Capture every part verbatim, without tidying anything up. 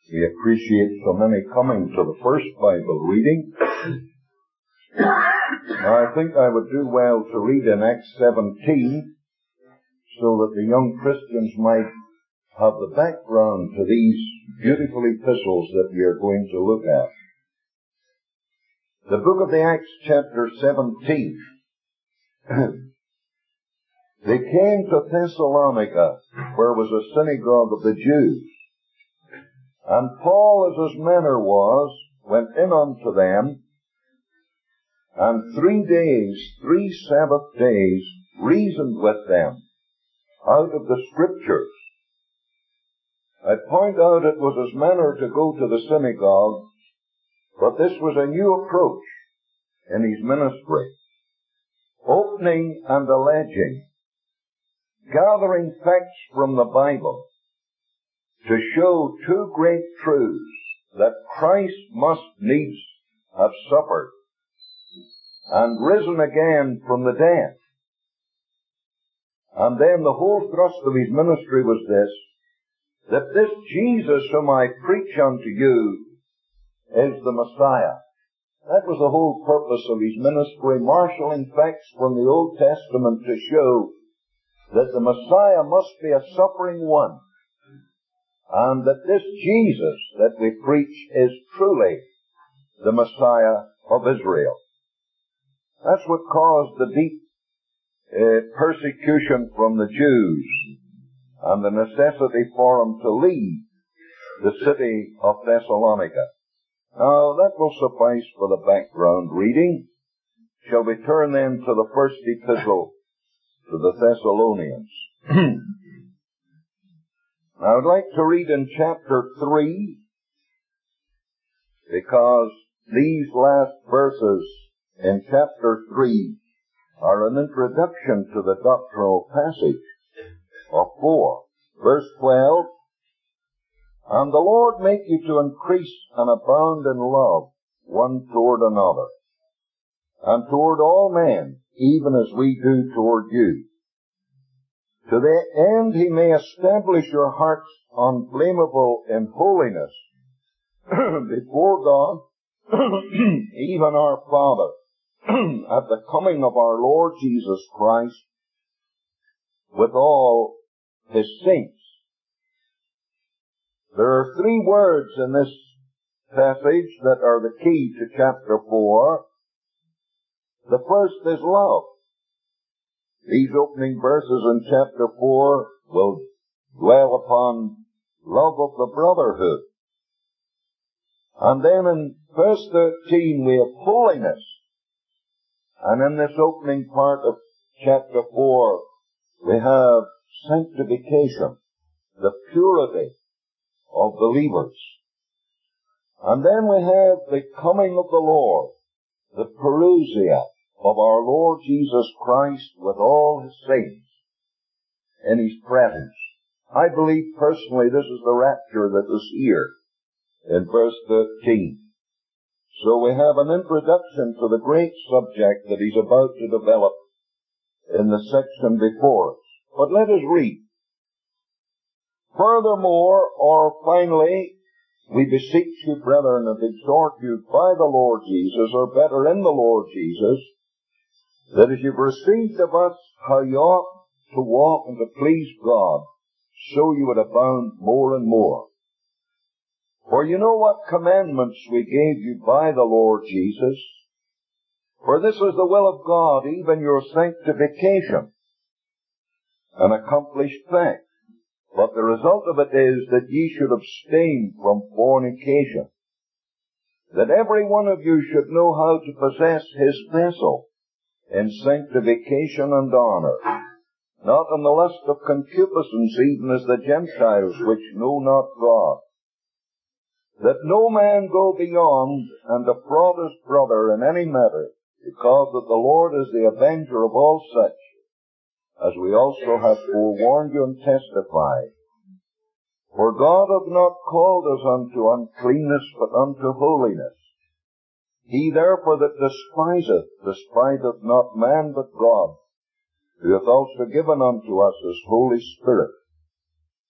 We appreciate so many coming to the first Bible reading. Now, I think I would do well to read in Acts seventeen so that the young Christians might have the background to these beautiful epistles that we are going to look at. The book of the Acts, chapter seventeen. They came to Thessalonica, where was a synagogue of the Jews. And Paul, as his manner was, went in unto them, and three days, three Sabbath days, reasoned with them out of the Scriptures. I point out it was his manner to go to the synagogue, but this was a new approach in his ministry. Opening and alleging, gathering facts from the Bible to show two great truths, that Christ must needs have suffered and risen again from the dead. And then the whole thrust of his ministry was this, that this Jesus whom I preach unto you is the Messiah. That was the whole purpose of his ministry, marshalling facts from the Old Testament to show that the Messiah must be a suffering one, and that this Jesus that we preach is truly the Messiah of Israel. That's what caused the deep uh, persecution from the Jews and the necessity for them to leave the city of Thessalonica. Now, that will suffice for the background reading. Shall we turn then to the first epistle to the Thessalonians? I would like to read in chapter three, because these last verses in chapter three are an introduction to the doctrinal passage of four. Verse twelve, and the Lord make you to increase and abound in love one toward another, and toward all men, even as we do toward you, to the end he may establish your hearts unblameable in holiness before God, even our Father, at the coming of our Lord Jesus Christ with all his saints. There are three words in this passage that are the key to chapter four. The first is love. These opening verses in chapter four will dwell upon love of the brotherhood. And then in verse thirteen we have holiness. And in this opening part of chapter four we have sanctification, the purity of believers. And then we have the coming of the Lord, the parousia of our Lord Jesus Christ with all his saints in his presence. I believe personally this is the rapture that is here in verse thirteen. So we have an introduction to the great subject that he's about to develop in the section before us. But let us read. Furthermore, or finally, we beseech you, brethren, and exhort you by the Lord Jesus, or better in the Lord Jesus, that as you've received of us how you ought to walk and to please God, so you would abound more and more. For you know what commandments we gave you by the Lord Jesus. For this is the will of God, even your sanctification, an accomplished fact. But the result of it is that ye should abstain from fornication, that every one of you should know how to possess his vessel in sanctification and honor, not in the lust of concupiscence, even as the Gentiles which know not God. That no man go beyond and defraud his brother in any matter, because that the Lord is the avenger of all such, as we also have forewarned you and testified. For God hath not called us unto uncleanness, but unto holiness. He therefore that despiseth, despiseth not man but God, who hath also given unto us his Holy Spirit.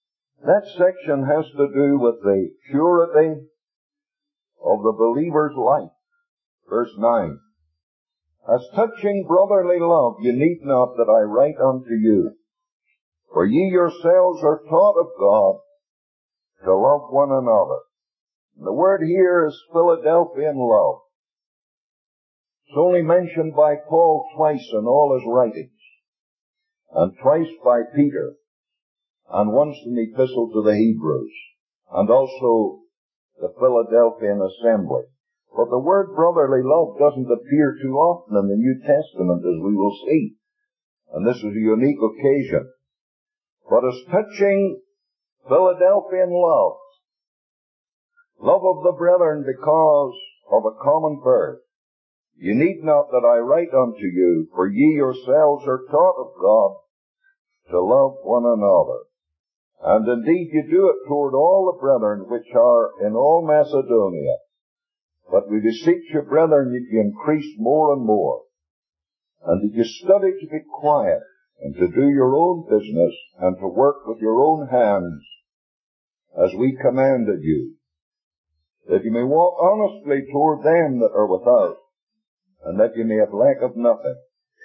That section has to do with the purity of the believer's life. Verse nine. As touching brotherly love, ye need not that I write unto you, for ye yourselves are taught of God to love one another. And the word here is Philadelphian love. It's only mentioned by Paul twice in all his writings, and twice by Peter, and once in the Epistle to the Hebrews, and also the Philadelphian assembly. But the word brotherly love doesn't appear too often in the New Testament, as we will see. And this is a unique occasion. But as touching Philadelphian love, love of the brethren because of a common birth, ye need not that I write unto you, for ye yourselves are taught of God to love one another. And indeed you do it toward all the brethren which are in all Macedonia. But we beseech you, brethren, that you increase more and more, and that you study to be quiet, and to do your own business, and to work with your own hands, as we commanded you, that you may walk honestly toward them that are without, and that you may have lack of nothing.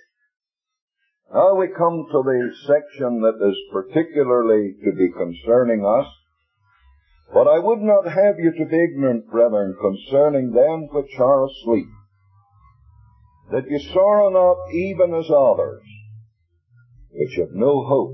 Now we come to the section that is particularly to be concerning us. But I would not have you to be ignorant, brethren, concerning them which are asleep, that ye sorrow not even as others, which have no hope.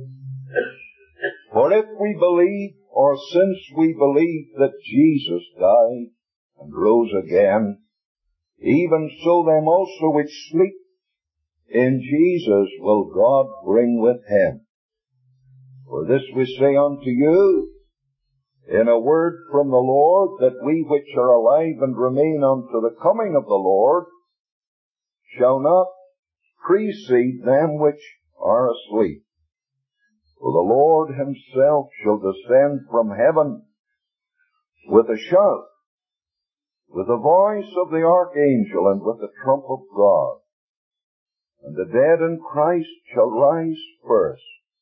For if we believe, or since we believe that Jesus died and rose again, even so them also which sleep in Jesus will God bring with him. For this we say unto you, in a word from the Lord, that we which are alive and remain unto the coming of the Lord shall not precede them which are asleep. For the Lord himself shall descend from heaven with a shout, with the voice of the archangel, and with the trump of God. And the dead in Christ shall rise first.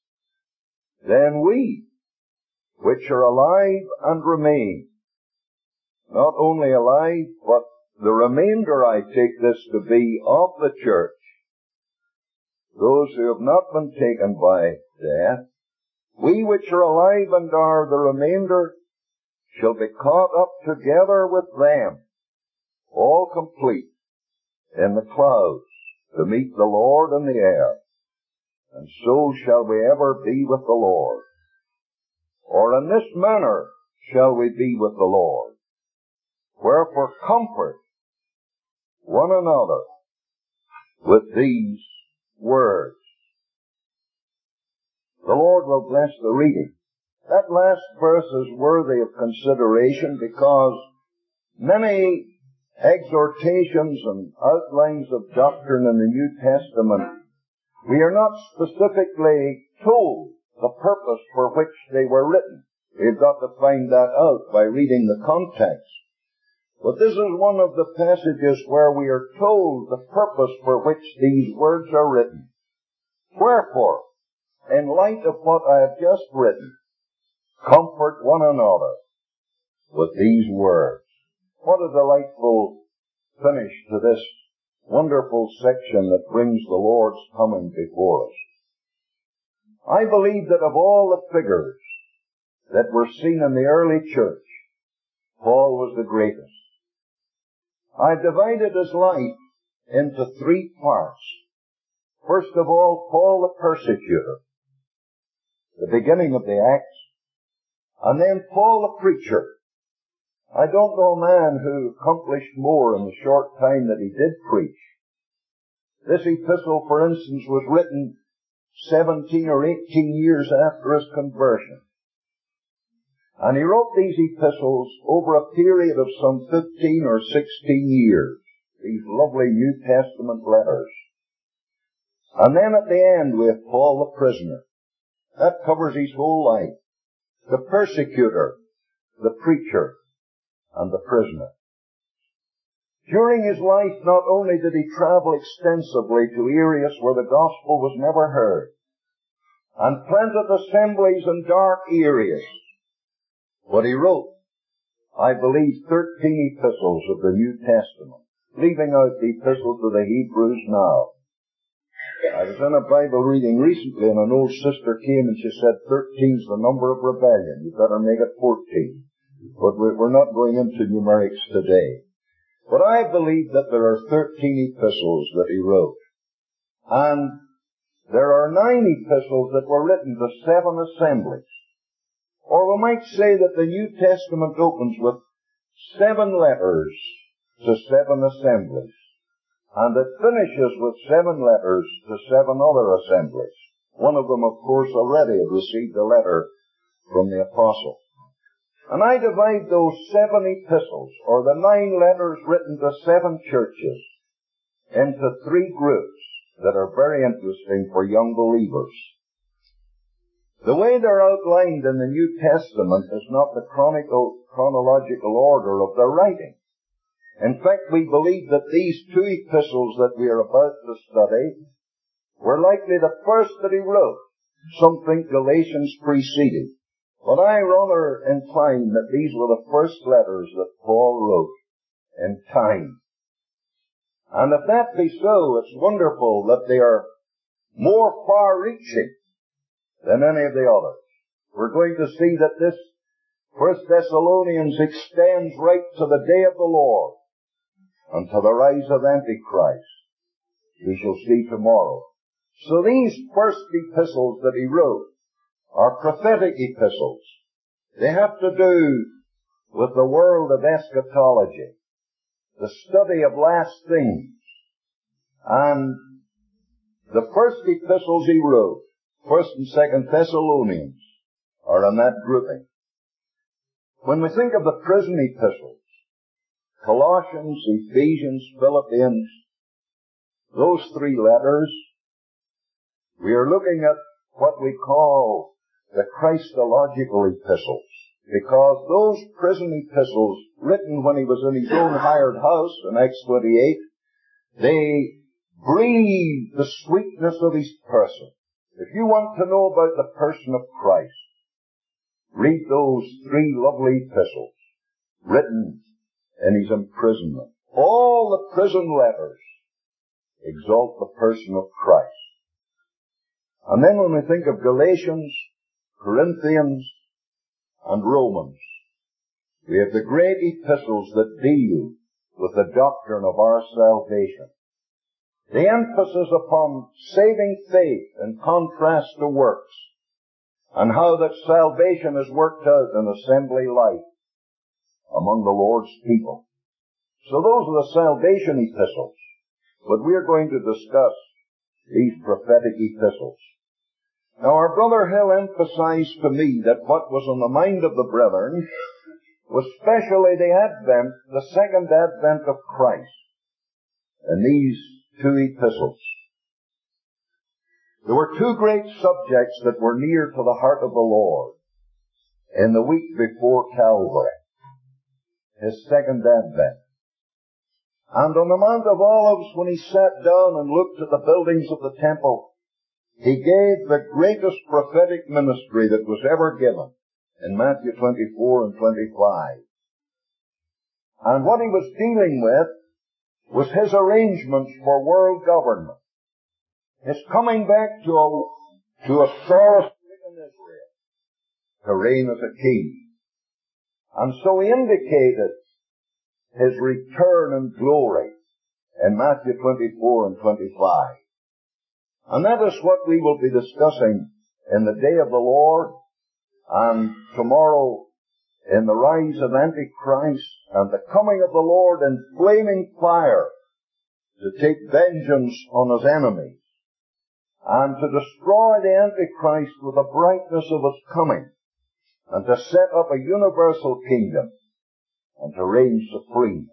Then we, which are alive and remain, not only alive, but the remainder, I take this to be, of the church, those who have not been taken by death, we which are alive and are the remainder, shall be caught up together with them, all complete, in the clouds, to meet the Lord in the air. And so shall we ever be with the Lord. Or in this manner shall we be with the Lord. Wherefore comfort one another with these words. The Lord will bless the reading. That last verse is worthy of consideration because many exhortations and outlines of doctrine in the New Testament, we are not specifically told the purpose for which they were written. We've got to find that out by reading the context. But this is one of the passages where we are told the purpose for which these words are written. Wherefore, in light of what I have just written, comfort one another with these words. What a delightful finish to this wonderful section that brings the Lord's coming before us. I believe that of all the figures that were seen in the early church, Paul was the greatest. I've divided his life into three parts. First of all, Paul the persecutor, the beginning of the Acts, and then Paul the preacher. I don't know a man who accomplished more in the short time that he did preach. This epistle, for instance, was written seventeen or eighteen years after his conversion. And he wrote these epistles over a period of some fifteen or sixteen years. These lovely New Testament letters. And then at the end we have Paul the prisoner. That covers his whole life. The persecutor, the preacher, and the prisoner. During his life, not only did he travel extensively to areas where the gospel was never heard, and planted assemblies in dark areas But he wrote, I believe, thirteen epistles of the New Testament, leaving out the epistle to the Hebrews now. I was in a Bible reading recently, and an old sister came and she said, thirteen's the number of rebellion. You better make it fourteen. But we're not going into numerics today. But I believe that there are thirteen epistles that he wrote. And there are nine epistles that were written to seven assemblies. Or we might say that the New Testament opens with seven letters to seven assemblies. And it finishes with seven letters to seven other assemblies. One of them, of course, already had received a letter from the apostle. And I divide those seven epistles, or the nine letters written to seven churches, into three groups that are very interesting for young believers. The way they're outlined in the New Testament is not the chronicle, chronological order of their writing. In fact, we believe that these two epistles that we are about to study were likely the first that he wrote. Some think Galatians preceded. But I rather incline that these were the first letters that Paul wrote in time. And if that be so, it's wonderful that they are more far-reaching than any of the others. We're going to see that this First Thessalonians extends right to the day of the Lord and to the rise of Antichrist. We shall see tomorrow. So these first epistles that he wrote are prophetic epistles. They have to do with the world of eschatology, the study of last things. And the first epistles he wrote, First and Second Thessalonians, are in that grouping. When we think of the prison epistles, Colossians, Ephesians, Philippians, those three letters, we are looking at what we call the Christological epistles, because those prison epistles, written when he was in his own hired house in Acts twenty-eight, they breathe the sweetness of his person. If you want to know about the person of Christ, read those three lovely epistles written in his imprisonment. All the prison letters exalt the person of Christ. And then when we think of Galatians, Corinthians, and Romans, we have the great epistles that deal with the doctrine of our salvation. The emphasis upon saving faith in contrast to works, and how that salvation is worked out in assembly life among the Lord's people. So those are the salvation epistles. But we're going to discuss these prophetic epistles. Now, our brother Hill emphasized to me that what was on the mind of the brethren was specially the advent, the second advent of Christ in these two epistles. There were two great subjects that were near to the heart of the Lord in the week before Calvary, his second advent. And on the Mount of Olives, when he sat down and looked at the buildings of the temple, he gave the greatest prophetic ministry that was ever given in Matthew twenty-four and twenty-five. And what he was dealing with was his arrangements for world government. His coming back to a, to a sorrow-stricken Israel to reign as a king. And so he indicated his return in glory in Matthew twenty-four and twenty-five. And that is what we will be discussing in the day of the Lord, and tomorrow in the rise of Antichrist and the coming of the Lord in flaming fire to take vengeance on his enemies and to destroy the Antichrist with the brightness of his coming and to set up a universal kingdom and to reign supreme.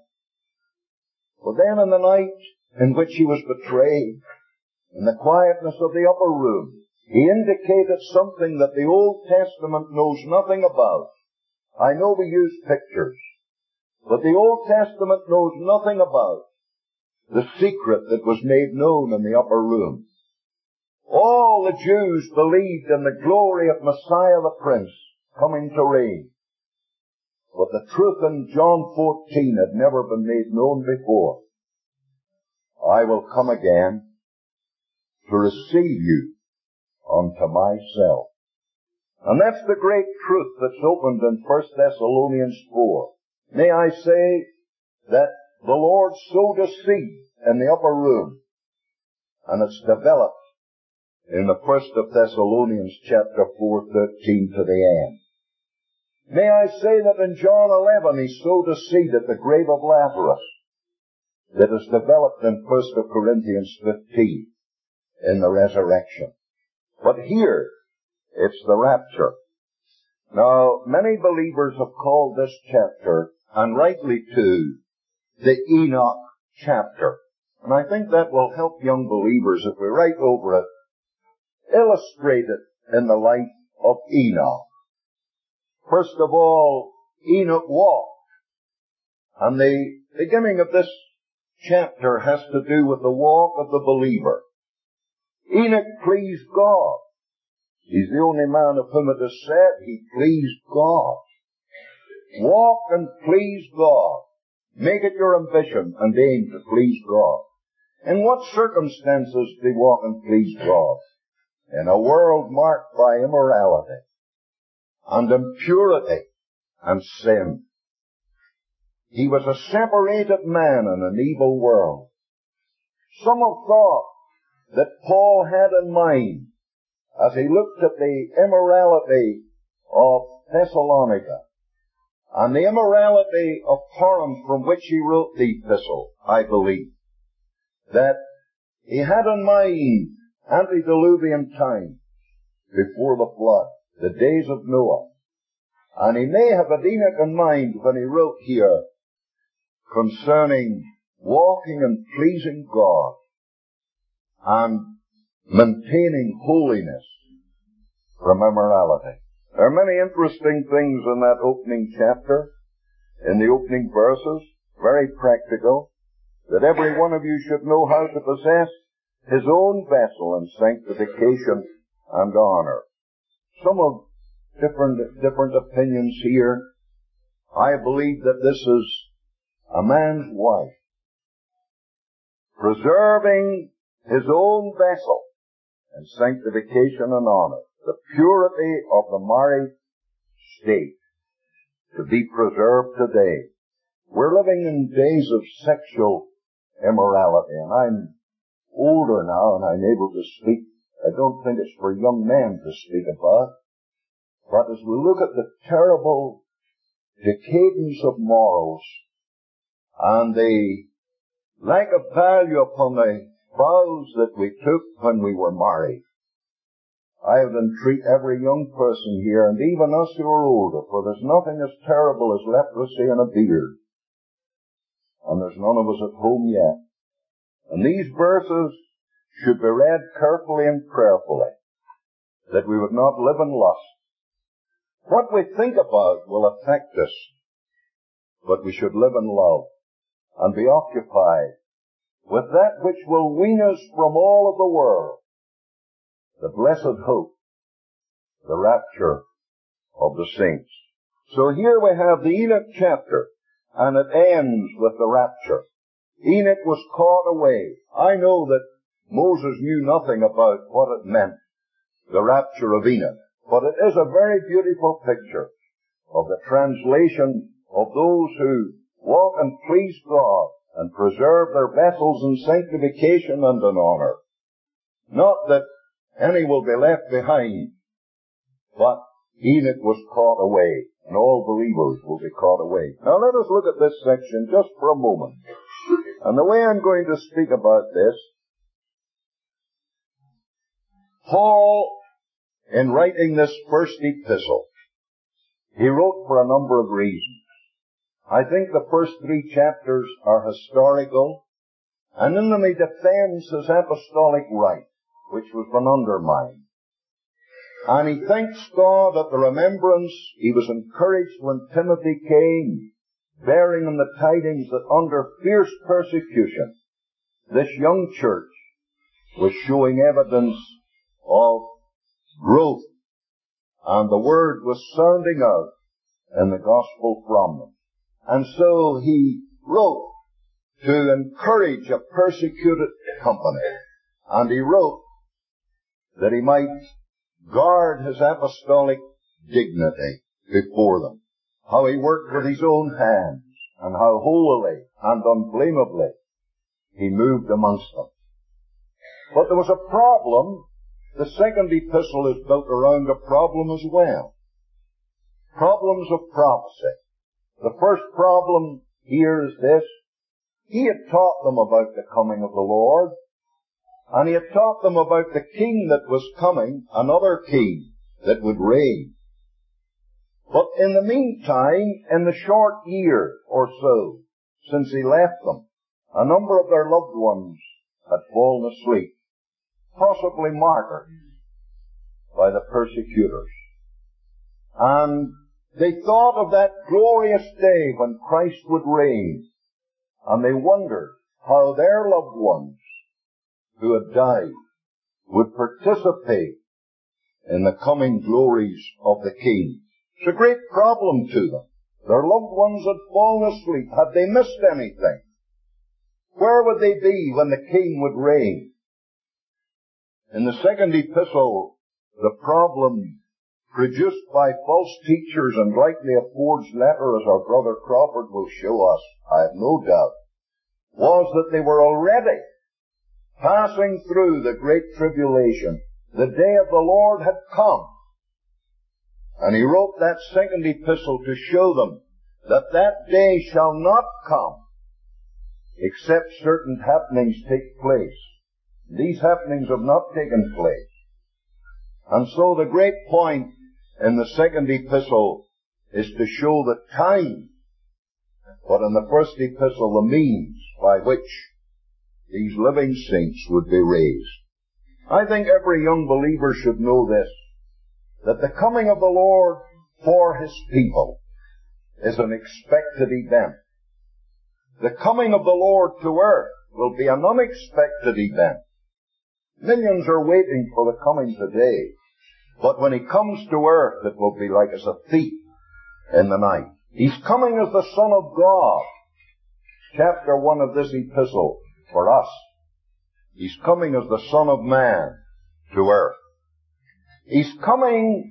But then in the night in which he was betrayed, in the quietness of the upper room, he indicated something that the Old Testament knows nothing about. I know we use pictures, but the Old Testament knows nothing about the secret that was made known in the upper room. All the Jews believed in the glory of Messiah the Prince coming to reign. but the truth in John fourteen had never been made known before. I will come again to receive you unto myself. And that's the great truth that's opened in First Thessalonians four. May I say that the Lord sowed a seed in the upper room, and it's developed in the First of Thessalonians chapter four, thirteen to the end. May I say that in John eleven he sowed a seed at the grave of Lazarus that is developed in First of Corinthians fifteen in the resurrection. But here, it's the rapture. Now, many believers have called this chapter, and rightly too, the Enoch chapter. And I think that will help young believers if we write over it, illustrate it in the life of Enoch. First of all, Enoch walked. And the beginning of this chapter has to do with the walk of the believer. Enoch pleased God. He's the only man of whom it is said he pleased God. Walk and please God. Make it your ambition and aim to please God. In what circumstances do you walk and please God? In a world marked by immorality and impurity and sin. He was a separated man in an evil world. Some have thought that Paul had in mind, as he looked at the immorality of Thessalonica and the immorality of Corinth from which he wrote the epistle, I believe, that he had in mind antediluvian time before the flood, the days of Noah. And he may have had Enoch in mind when he wrote here concerning walking and pleasing God and maintaining holiness from immorality. There are many interesting things in that opening chapter, in the opening verses, very practical, that every one of you should know how to possess his own vessel in sanctification and honor. Some of different, different opinions here. I believe that this is a man's wife preserving his own vessel in sanctification and honor, the purity of the married state to be preserved today. We're living in days of sexual immorality, and I'm older now and I'm able to speak. I don't think it's for young men to speak about, but as we look at the terrible decadence of morals and the lack of value upon the vows that we took when we were married, I would entreat every young person here, and even us who are older, for there's nothing as terrible as leprosy and a beard. And there's none of us at home yet. And these verses should be read carefully and prayerfully, that we would not live in lust. What we think about will affect us, but we should live in love and be occupied with that which will wean us from all of the world, the blessed hope, the rapture of the saints. So here we have the Enoch chapter, and it ends with the rapture. Enoch was caught away. I know that Moses knew nothing about what it meant, the rapture of Enoch, but it is a very beautiful picture of the translation of those who walk and please God and preserve their vessels in sanctification and in honor. Not that any will be left behind, but Enoch was caught away, and all believers will be caught away. Now let us look at this section just for a moment. And the way I'm going to speak about this, Paul, in writing this first epistle, he wrote for a number of reasons. I think the first three chapters are historical, and in them he defends his apostolic right, which was been undermined. And he thanks God at the remembrance he was encouraged when Timothy came, bearing him the tidings that under fierce persecution, this young church was showing evidence of growth, and the word was sounding out in the gospel from them. And so he wrote to encourage a persecuted company. And he wrote that he might guard his apostolic dignity before them. How he worked with his own hands, and how holily and unblameably he moved amongst them. But there was a problem. The second epistle is built around a problem as well. Problems of prophecy. The first problem here is this. He had taught them about the coming of the Lord, and he had taught them about the king that was coming, another king that would reign. But in the meantime, in the short year or so since he left them, a number of their loved ones had fallen asleep, possibly martyred by the persecutors. And they thought of that glorious day when Christ would reign, and they wondered how their loved ones who had died would participate in the coming glories of the King. It's a great problem to them. Their loved ones had fallen asleep. Had they missed anything? Where would they be when the King would reign? In the second epistle, the problem produced by false teachers, and likely a forged letter, as our brother Crawford will show us, I have no doubt, was that they were already passing through the great tribulation. The day of the Lord had come. And he wrote that second epistle to show them that that day shall not come except certain happenings take place. These happenings have not taken place. And so the great point in the second epistle is to show the time, but in the first epistle the means by which these living saints would be raised. I think every young believer should know this, that the coming of the Lord for His people is an expected event. The coming of the Lord to earth will be an unexpected event. Millions are waiting for the coming today, but when He comes to earth, it will be like as a thief in the night. He's coming as the Son of God. Chapter one of this epistle for us. He's coming as the Son of Man to earth. He's coming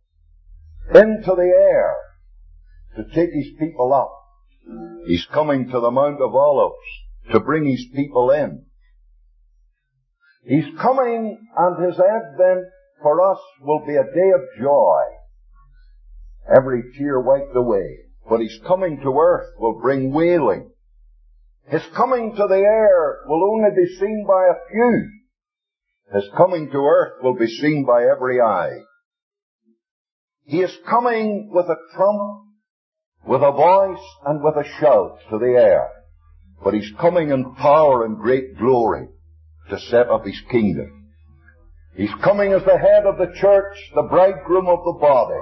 into the air to take His people up. He's coming to the Mount of Olives to bring His people in. He's coming, and His advent for us will be a day of joy. Every tear wiped away. But His coming to earth will bring wailing. His coming to the air will only be seen by a few. His coming to earth will be seen by every eye. He is coming with a trump, with a voice, and with a shout to the air. But He's coming in power and great glory to set up His kingdom. He's coming as the head of the church, the bridegroom of the body.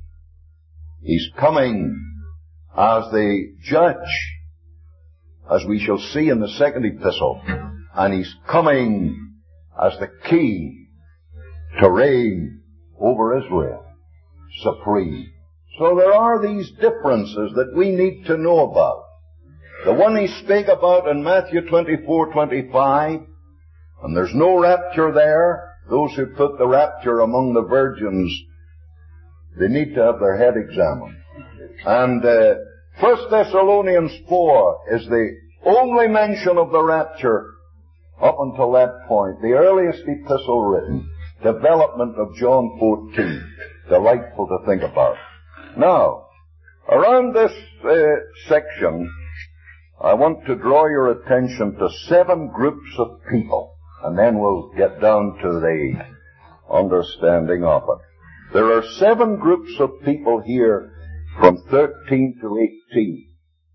He's coming as the judge, as we shall see in the second epistle. And He's coming as the king to reign over Israel, supreme. So there are these differences that we need to know about. The one He spake about in Matthew twenty-four twenty-five, and there's no rapture there. Those who put the rapture among the virgins, they need to have their head examined. And uh, First Thessalonians four is the only mention of the rapture up until that point. The earliest epistle written. Development of John fourteen. Delightful to think about. Now, around this uh, section, I want to draw your attention to seven groups of people. And then we'll get down to the understanding of it. There are seven groups of people here from thirteen to eighteen.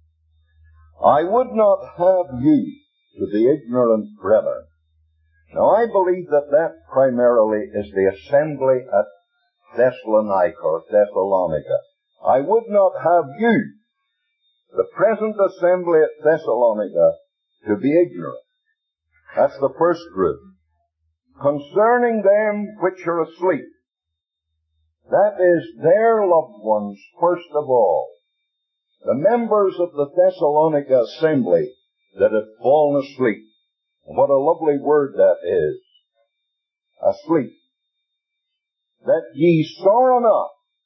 I would not have you to be ignorant, brethren. Now I believe that that primarily is the assembly at Thessalonica or Thessalonica. I would not have you, the present assembly at Thessalonica, to be ignorant. That's the first group. Concerning them which are asleep, That is their loved ones first of all. The members of the Thessalonica assembly that had fallen asleep. What a lovely word that is. Asleep. That ye sorrow not,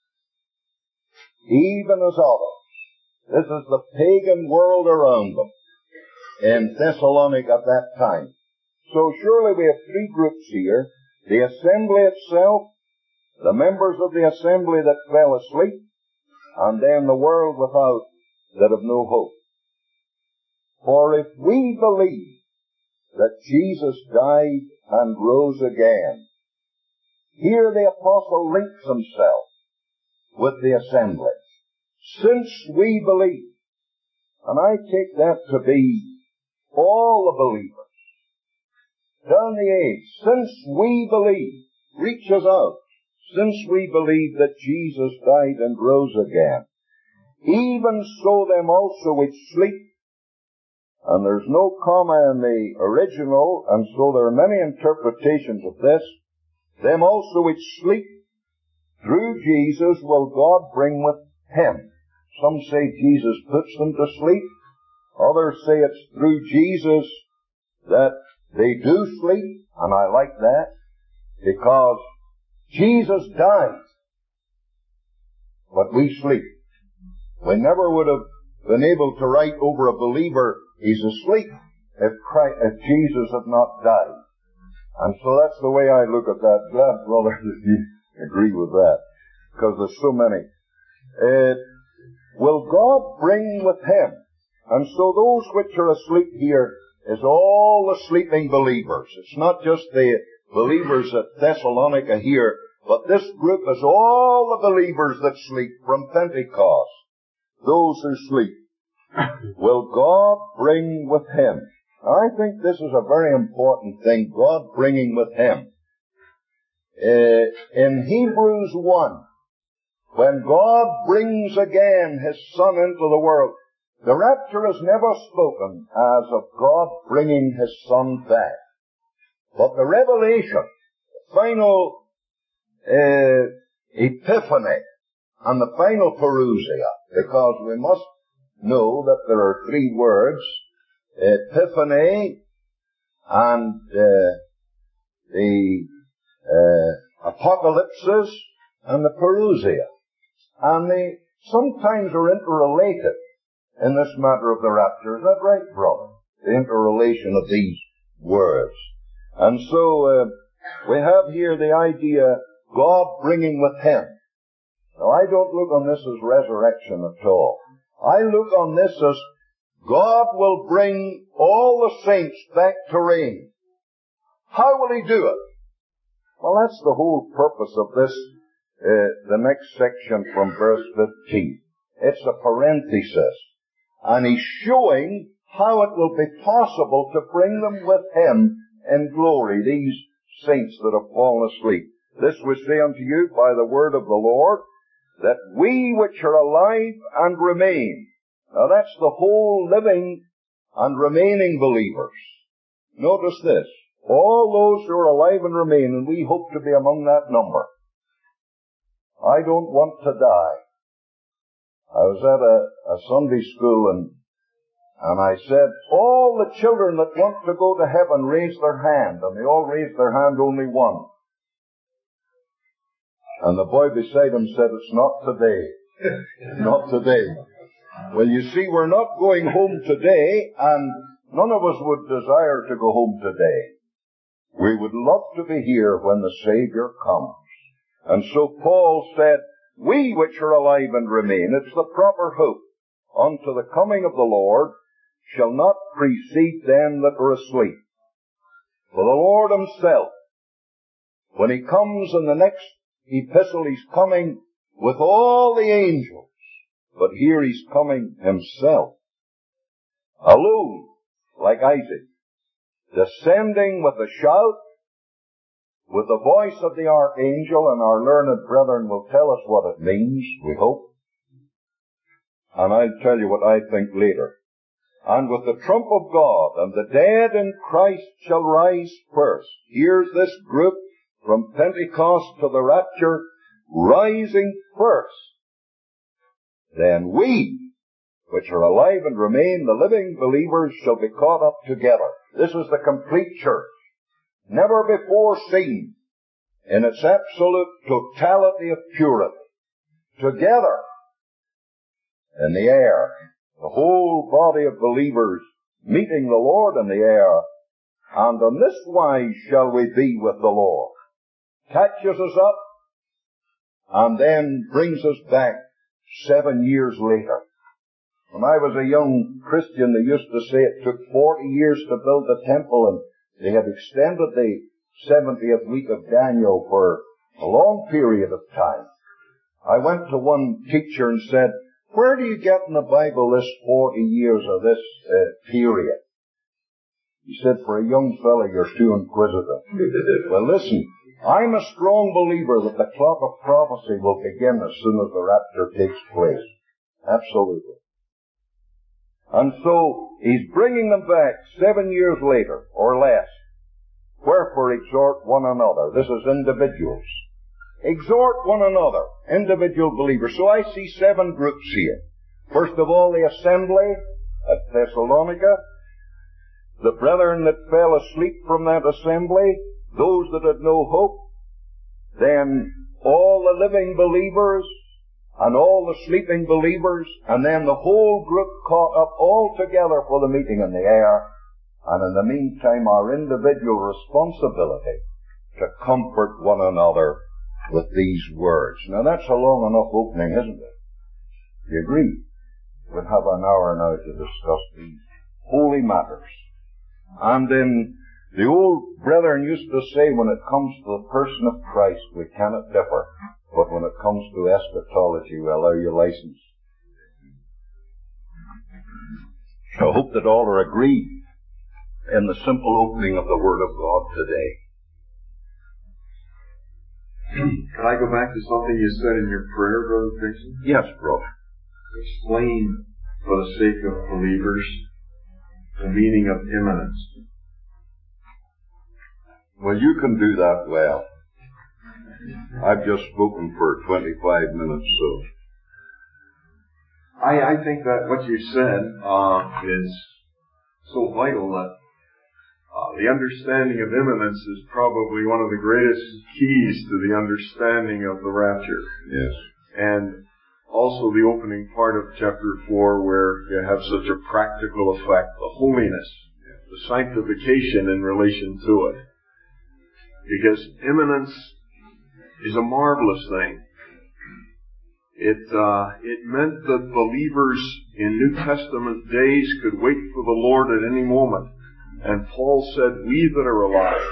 even as others. This is the pagan world around them in Thessalonica at that time. So surely we have three groups here. The assembly itself, the members of the assembly that fell asleep, and then the world without that have no hope. For if we believe that Jesus died and rose again, here the apostle links himself with the assembly. Since we believe, and I take that to be all the believers down the age, since we believe, reaches out, since we believe that Jesus died and rose again, even so them also which sleep, and there's no comma in the original, and so there are many interpretations of this, them also which sleep through Jesus will God bring with him. Some say Jesus puts them to sleep. Others say it's through Jesus that they do sleep, and I like that, because Jesus died, but we sleep. We never would have been able to write over a believer, he's asleep, if Christ, if Jesus had not died. And so that's the way I look at that. Glad, brother, that you agree with that, because there's so many. Uh, will God bring with him? And so those which are asleep here is all the sleeping believers. It's not just the believers at Thessalonica here, but this group is all the believers that sleep from Pentecost. Those who sleep. Will God bring with him? I think this is a very important thing, God bringing with him. Uh, in Hebrews one, when God brings again his Son into the world, the rapture is never spoken as of God bringing his Son back. But the revelation, the final uh, epiphany, and the final parousia, because we must know that there are three words, epiphany and uh, the uh, apocalypses and the parousia. And they sometimes are interrelated in this matter of the rapture. Is that right, brother? The interrelation of these words. And so uh, we have here the idea, God bringing with him. Now I don't look on this as resurrection at all. I look on this as God will bring all the saints back to reign. How will he do it? Well, that's the whole purpose of this, uh, the next section from verse fifteen. It's a parenthesis. And he's showing how it will be possible to bring them with him in glory, these saints that have fallen asleep. This we say unto you by the word of the Lord, that we which are alive and remain. Now that's the whole living and remaining believers. Notice this. All those who are alive and remain, and we hope to be among that number. I don't want to die. I was at a, a Sunday school and, and I said, all the children that want to go to heaven raise their hand, and they all raised their hand, only one. And the boy beside him said, it's not today. Not today. Well, you see, we're not going home today, and none of us would desire to go home today. We would love to be here when the Savior comes. And so Paul said, we which are alive and remain, it's the proper hope, unto the coming of the Lord, shall not precede them that are asleep. For the Lord himself, when he comes in the next epistle, he's coming with all the angels. But here he's coming himself, alone, like Isaac, descending with a shout, with the voice of the archangel, and our learned brethren will tell us what it means, we hope. And I'll tell you what I think later. And with the trump of God, and the dead in Christ shall rise first. Here's this group from Pentecost to the rapture, rising first, then we, which are alive and remain, the living believers, shall be caught up together. This is the complete church, never before seen in its absolute totality of purity. Together in the air, the whole body of believers meeting the Lord in the air, and on this wise shall we be with the Lord. Catches us up and then brings us back seven years later. When I was a young Christian, they used to say it took forty years to build the temple, and they had extended the seventieth week of Daniel for a long period of time. I went to one teacher and said, where do you get in the Bible this forty years of this uh, period? He said, for a young fellow, you're too inquisitive. Well, listen, I'm a strong believer that the clock of prophecy will begin as soon as the rapture takes place. Absolutely. And so, he's bringing them back seven years later, or less. Wherefore exhort one another. This is individuals. Exhort one another, individual believers. So I see seven groups here. First of all, the assembly at Thessalonica, the brethren that fell asleep from that assembly, those that had no hope, then all the living believers, and all the sleeping believers, and then the whole group caught up all together for the meeting in the air, and in the meantime our individual responsibility to comfort one another with these words. Now that's a long enough opening, isn't it? Do you agree? We'll have an hour now to discuss these holy matters. And then the old brethren used to say, when it comes to the person of Christ, we cannot differ. But when it comes to eschatology, we allow you license. I hope that all are agreed in the simple opening of the Word of God today. Can I go back to something you said in your prayer, Brother Dixon? Yes, brother. Explain, for the sake of believers, the meaning of imminence. Well, you can do that well. I've just spoken for twenty-five minutes, so. I, I think that what you said uh, is so vital that uh, the understanding of imminence is probably one of the greatest keys to the understanding of the rapture. Yes. And also the opening part of chapter four, where you have such a practical effect, the holiness, the sanctification in relation to it. Because imminence is a marvelous thing. It uh, it meant that believers in New Testament days could wait for the Lord at any moment. And Paul said, we that are alive.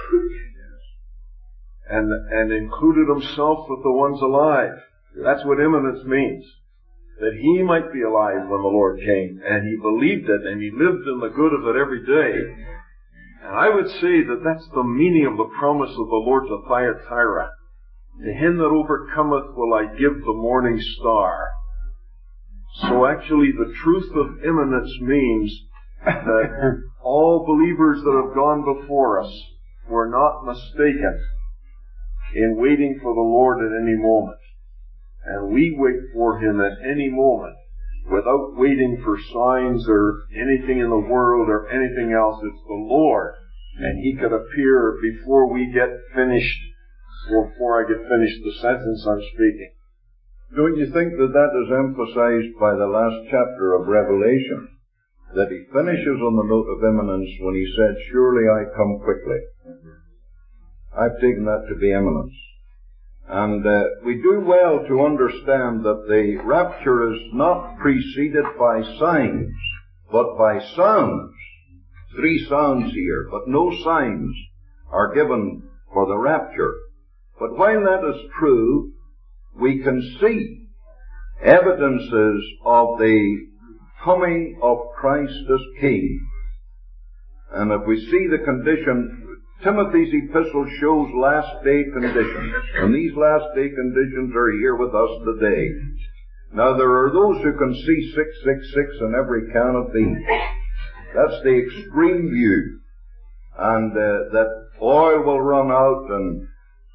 And, and included himself with the ones alive. That's what imminence means. That he might be alive when the Lord came. And he believed it, and he lived in the good of it every day. And I would say that that's the meaning of the promise of the Lord to Thyatira. To him that overcometh will I give the morning star. So actually the truth of imminence means that all believers that have gone before us were not mistaken in waiting for the Lord at any moment. And we wait for him at any moment without waiting for signs or anything in the world or anything else. It's the Lord. And he could appear before we get finished, or before I get finished the sentence I'm speaking. Don't you think that that is emphasized by the last chapter of Revelation? That he finishes on the note of imminence when he said, surely I come quickly. Mm-hmm. I've taken that to be imminence. And uh, we do well to understand that the rapture is not preceded by signs, but by sounds. Three sounds here, but no signs are given for the rapture. But while that is true, we can see evidences of the coming of Christ as King. And if we see the condition, Timothy's epistle shows last day conditions. And these last day conditions are here with us today. Now there are those who can see six six six in every count of these. That's the extreme view. And uh, that oil will run out and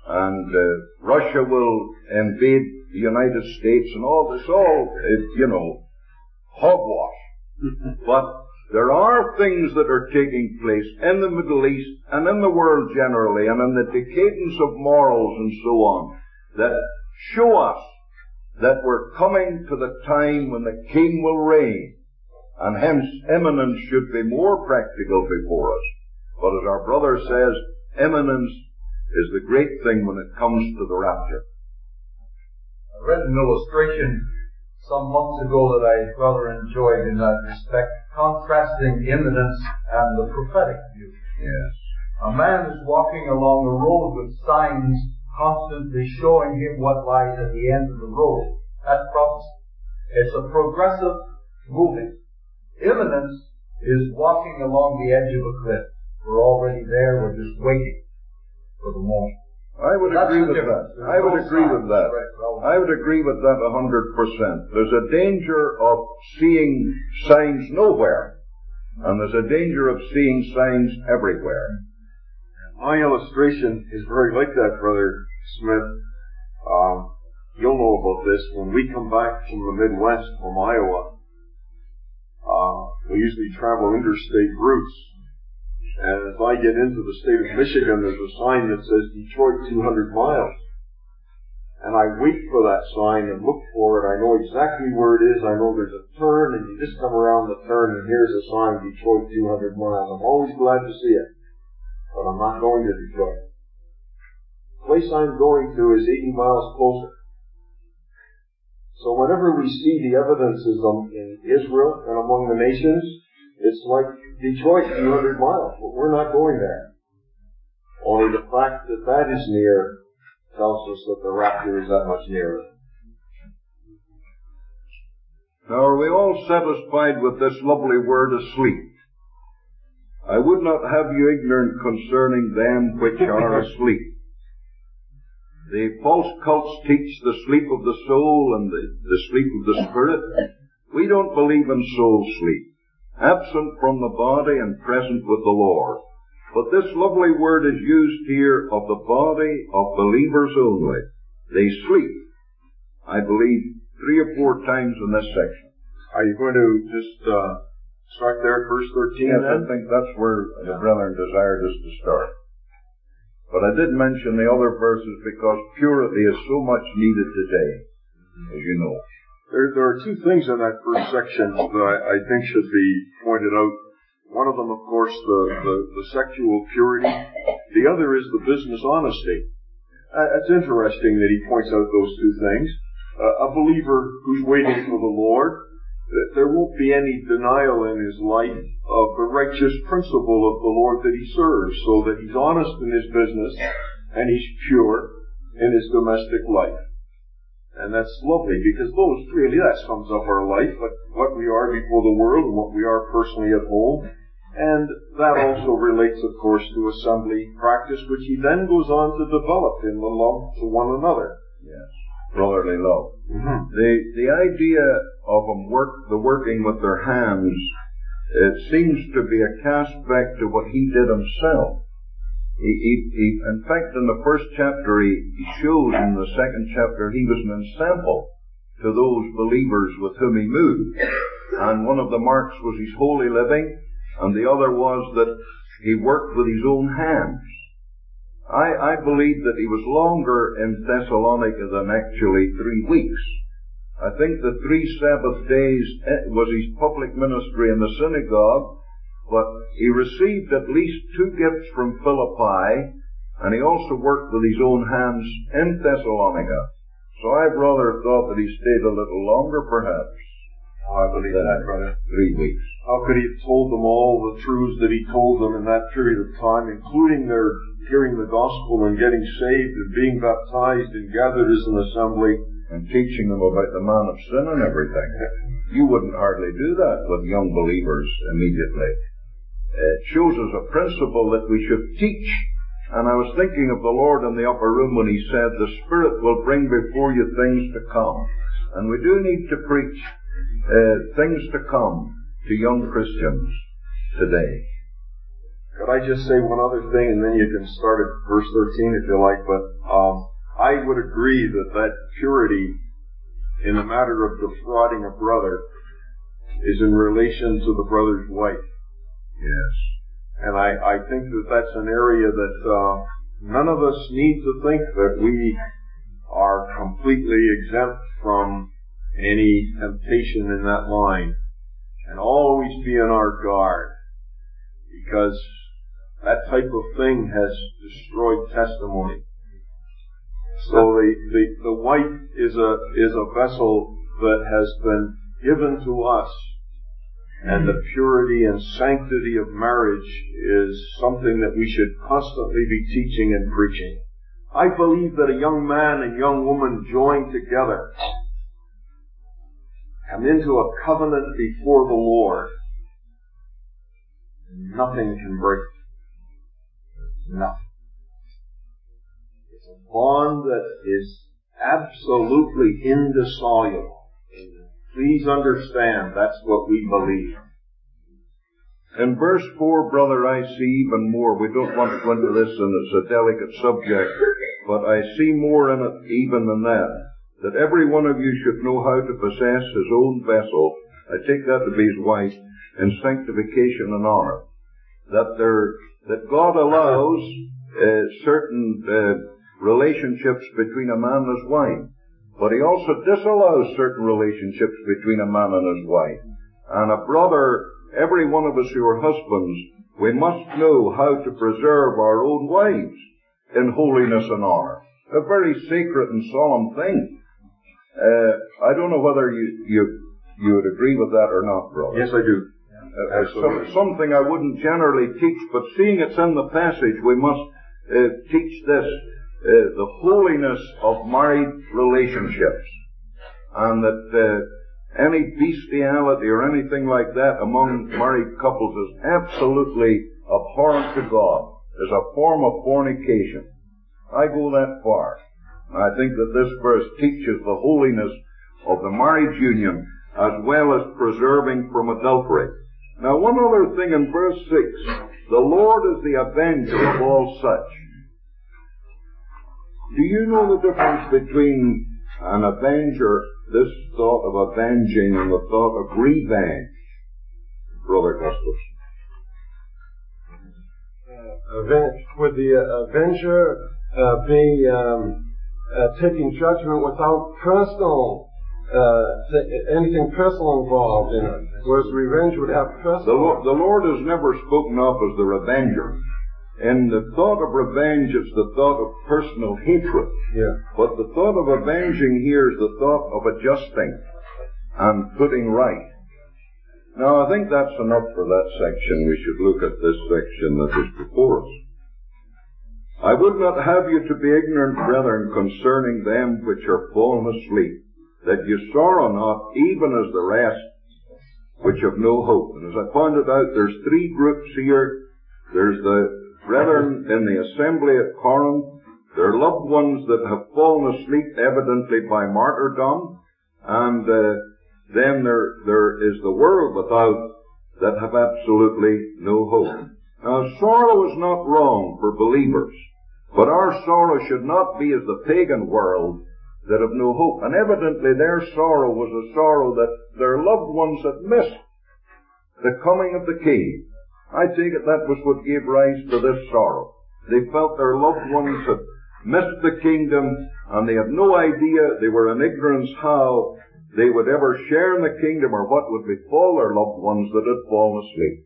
and uh, Russia will invade the United States, and all this, all, uh, you know, hogwash. But there are things that are taking place in the Middle East and in the world generally, and in the decadence of morals and so on, that show us that we're coming to the time when the King will reign, and hence imminence should be more practical before us. But as our brother says, imminence is the great thing when it comes to the rapture. I read an illustration some months ago that I rather enjoyed in that respect, contrasting imminence and the prophetic view. Yes. A man is walking along a road with signs constantly showing him what lies at the end of the road. That's prophecy. It's a progressive moving. Imminence is walking along the edge of a cliff. We're already there, we're just waiting for the moment. I would That's agree with difference. that. I would no agree with that. Right, well, I would agree with that a hundred percent. There's a danger of seeing signs nowhere, and there's a danger of seeing signs everywhere. My illustration is very like that, Brother Smith. Um, you'll know about this. When we come back from the Midwest, from Iowa, uh, we usually travel interstate routes. And as I get into the state of Michigan, there's a sign that says Detroit two hundred miles. And I wait for that sign and look for it. I know exactly where it is. I know there's a turn, and you just come around the turn, and here's a sign, Detroit two hundred miles. I'm always glad to see it. But I'm not going to Detroit. The place I'm going to is eighty miles closer. So whenever we see the evidences in Israel and among the nations, it's like Detroit, two hundred miles, but we're not going there. Only the fact that that is near tells us that the rapture is that much nearer. Now, are we all satisfied with this lovely word asleep? I would not have you ignorant concerning them which are asleep. The false cults teach the sleep of the soul and the, the sleep of the spirit. We don't believe in soul sleep, absent from the body and present with the Lord. But this lovely word is used here of the body of believers only. They sleep, I believe, three or four times in this section. Are you going to just uh, start there at verse thirteen? Yes, then? I think that's where the brethren desired us to start. But I did mention the other verses because purity is so much needed today, as you know. There, there are two things in that first section that I, I think should be pointed out. One of them, of course, the, the, the sexual purity. The other is the business honesty. Uh, it's interesting that he points out those two things. Uh, a believer who's waiting for the Lord, that there won't be any denial in his life of the righteous principle of the Lord that he serves, so that he's honest in his business and he's pure in his domestic life. And that's lovely, because those really, that sums up our life, what we are before the world and what we are personally at home. And that also relates, of course, to assembly practice, which he then goes on to develop in the love to one another. Yes, brotherly love. Mm-hmm. The the idea of them work the working with their hands, it seems to be a cast back to what he did himself. He, he, he, in fact, in the first chapter, he, he shows in the second chapter he was an ensample to those believers with whom he moved. And one of the marks was his holy living, and the other was that he worked with his own hands. I, I believe that he was longer in Thessalonica than actually three weeks. I think the three Sabbath days was his public ministry in the synagogue, but he received at least two gifts from Philippi, and he also worked with his own hands in Thessalonica. So I've rather thought that he stayed a little longer, perhaps. Oh, I believe that, brother. Three weeks. How could he have told them all the truths that he told them in that period of time, including their hearing the gospel and getting saved and being baptized and gathered as an assembly? And teaching them about the man of sin and everything. You wouldn't hardly do that with young believers immediately. It shows us a principle that we should teach. And I was thinking of the Lord in the upper room when he said, the Spirit will bring before you things to come. And we do need to preach uh, things to come to young Christians today. Could I just say one other thing, and then you can start at verse thirteen if you like, but um, I would agree that that purity in the matter of defrauding a brother is in relation to the brother's wife. Yes. And I, I think that that's an area that uh, none of us need to think that we are completely exempt from any temptation in that line. And always be on our guard, because that type of thing has destroyed testimony. So the, the, the wife is a, is a vessel that has been given to us, and the purity and sanctity of marriage is something that we should constantly be teaching and preaching. I believe that a young man and young woman joined together come into a covenant before the Lord. Nothing can break it. Nothing. It's a bond that is absolutely indissoluble. Please understand, that's what we believe. In verse four, brother, I see even more. We don't want to go into this, and it's a delicate subject, but I see more in it even than that. That every one of you should know how to possess his own vessel, I take that to be his wife, in sanctification and honor. That there, that God allows uh, certain uh, relationships between a man and his wife, but he also disallows certain relationships between a man and his wife. And a brother, every one of us who are husbands, we must know how to preserve our own wives in holiness and honor. A very sacred and solemn thing. Uh, I don't know whether you, you, you would agree with that or not, brother. Yes, I do. Uh, some, something I wouldn't generally teach, but seeing it's in the passage, we must uh, teach this, uh, the holiness of married relationships. And that uh, any bestiality or anything like that among married couples is absolutely abhorrent to God, is a form of fornication. I go that far. I think that this verse teaches the holiness of the marriage union as well as preserving from adultery. Now, one other thing in verse six, the Lord is the avenger of all such. Do you know the difference between an avenger, this thought of avenging, and the thought of revenge, Brother Gustafson? Uh, avenge, would the uh, avenger uh, be um, Uh, taking judgment without personal, uh, anything personal involved in it, whereas revenge would have personal. The Lord, the Lord is never spoken of as the revenger. In the thought of revenge, it's the thought of personal hatred. Yeah. But the thought of avenging here is the thought of adjusting and putting right. Now, I think that's enough for that section. We should look at this section that is before us. I would not have you to be ignorant, brethren, concerning them which are fallen asleep, that you sorrow not, even as the rest, which have no hope. And as I pointed out, there's three groups here. There's the brethren in the assembly at Corinth. There are loved ones that have fallen asleep, evidently by martyrdom. And uh, then there there is the world without that have absolutely no hope. Now, sorrow is not wrong for believers, but our sorrow should not be as the pagan world that have no hope. And evidently their sorrow was a sorrow that their loved ones had missed the coming of the King. I take it that was what gave rise to this sorrow. They felt their loved ones had missed the kingdom, and they had no idea, they were in ignorance how they would ever share in the kingdom or what would befall their loved ones that had fallen asleep.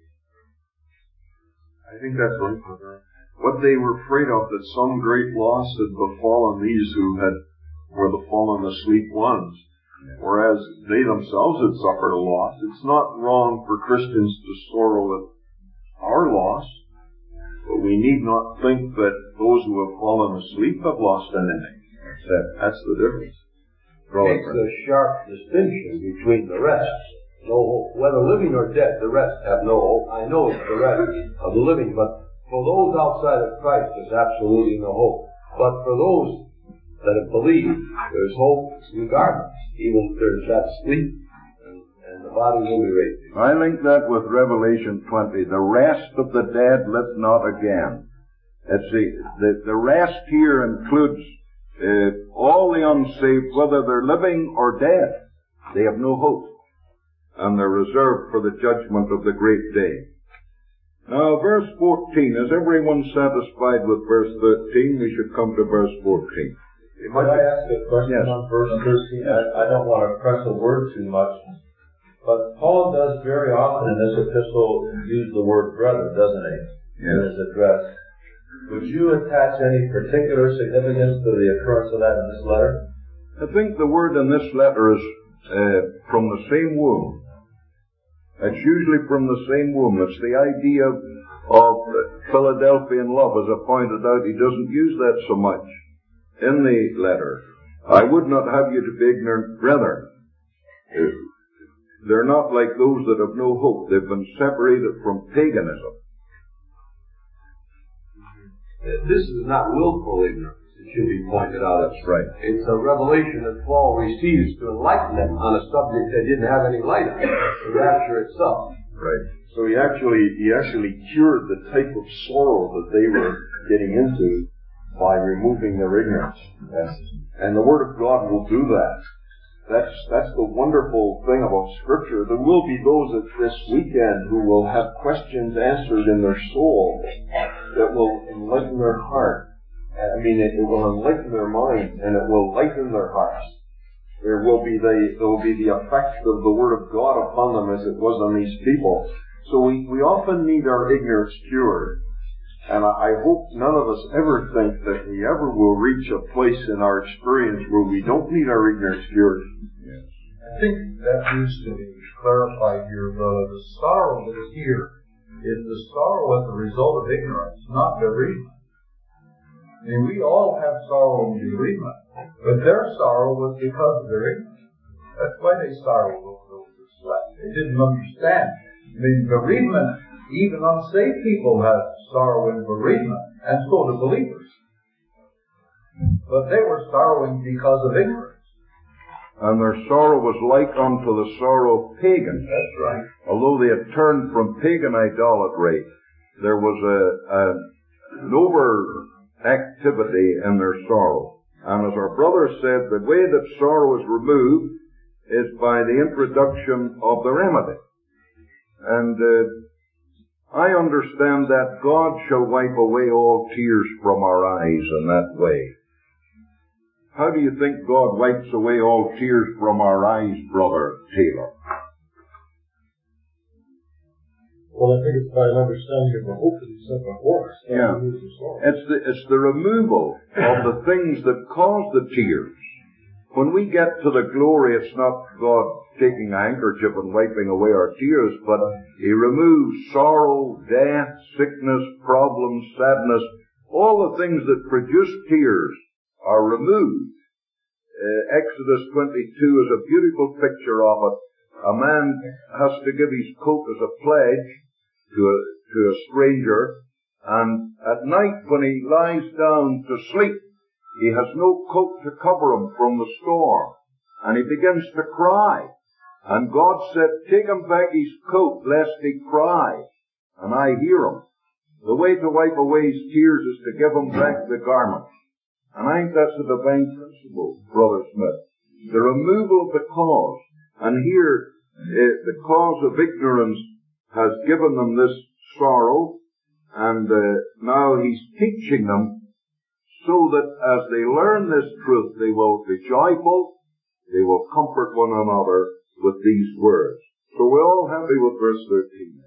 I think that's right, brother. What they were afraid of, that some great loss had befallen these who had were the fallen asleep ones, whereas they themselves had suffered a loss. It's not wrong for Christians to sorrow at our loss, but we need not think that those who have fallen asleep have lost anything. That's it. That's the difference. Makes a sharp distinction between the rest. No hope. Whether living or dead, the rest have no hope. I know it's the rest of the living, but for those outside of Christ, there's absolutely no hope. But for those that have believed, there's hope regardless. Even if there's that sleep and, and the body will be raised. I link that with Revelation twenty. The rest of the dead live not again. It's the, the, the rest here includes uh, all the unsaved, whether they're living or dead. They have no hope. And they're reserved for the judgment of the great day. Now, verse fourteen. Is everyone satisfied with verse thirteen? We should come to verse fourteen. Might I ask a question Yes. on verse thirteen? I, I don't want to press a word too much, but Paul does very often in this epistle use the word brother, doesn't he? Yes. In his address. Would you attach any particular significance to the occurrence of that in this letter? I think the word in this letter is uh, from the same womb. It's usually from the same womb. It's the idea of, of Philadelphian love. As I pointed out, he doesn't use that so much in the letter. I would not have you to be ignorant, brethren. They're not like those that have no hope. They've been separated from paganism. This is not willful ignorance. It should be pointed out. That's right. It's a revelation that Paul receives to enlighten them on a subject they didn't have any light on, the rapture itself. Right. So he actually, he actually cured the type of sorrow that they were getting into by removing their ignorance. Yes. And the Word of God will do that. That's, that's the wonderful thing about Scripture. There will be those at this weekend who will have questions answered in their soul that will enlighten their heart. I mean, it, it will enlighten their mind and it will lighten their hearts. There will be the, there will be the effect of the Word of God upon them as it was on these people. So we, we often need our ignorance cured. And I, I hope none of us ever think that we ever will reach a place in our experience where we don't need our ignorance cured. Yes. I think that needs to be clarified here, brother. The sorrow that is here is the sorrow as a result of ignorance, not bereavement. I mean, we all have sorrow and bereavement, but their sorrow was because of their ignorance. That's why they sorrowed over those who slept. They didn't understand. I mean, bereavement, even unsaved people have sorrow and bereavement, and so do believers. But they were sorrowing because of ignorance. And their sorrow was like unto the sorrow of pagans. That's right. Although they had turned from pagan idolatry, there was a, a an over activity in their sorrow. And as our brother said, the way that sorrow is removed is by the introduction of the remedy. And uh, I understand that God shall wipe away all tears from our eyes in that way. How do you think God wipes away all tears from our eyes, Brother Taylor? Well, I think it's by an understanding of the hope that He set before us. Yeah. It's the, it's the removal of the things that cause the tears. When we get to the glory, it's not God taking a handkerchief and wiping away our tears, but He removes sorrow, death, sickness, problems, sadness. All the things that produce tears are removed. Uh, Exodus twenty-two is a beautiful picture of it. A man has to give his coat as a pledge to a, to a stranger, and at night when he lies down to sleep, he has no coat to cover him from the storm, and he begins to cry. And God said, take him back his coat, lest he cry, and I hear him. The way to wipe away his tears is to give him back the garment. And I think that's a divine principle, Brother Smith. The removal of the cause. And here, uh, the cause of ignorance has given them this sorrow, and uh, now He's teaching them so that as they learn this truth, they will be joyful, they will comfort one another with these words. So we're all happy with verse thirteen.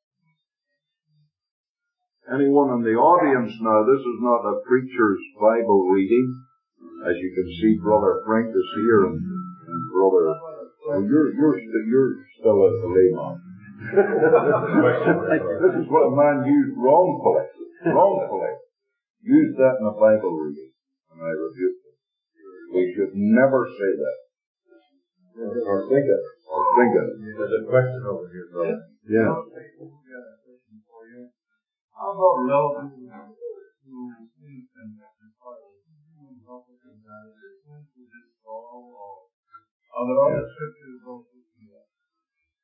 Anyone in the audience now, this is not a preacher's Bible reading. As you can see, Brother Frank is here, and, and Brother, well, you're, you're, you're still a layman. This is what a man used wrongfully, wrongfully. Used that in a Bible reading, and I rebuke it. We should never say that. Or think it. Or think it. There's a question over here, brother. Yeah. How about relatives who sleep and depart? Are there other scriptures also do that?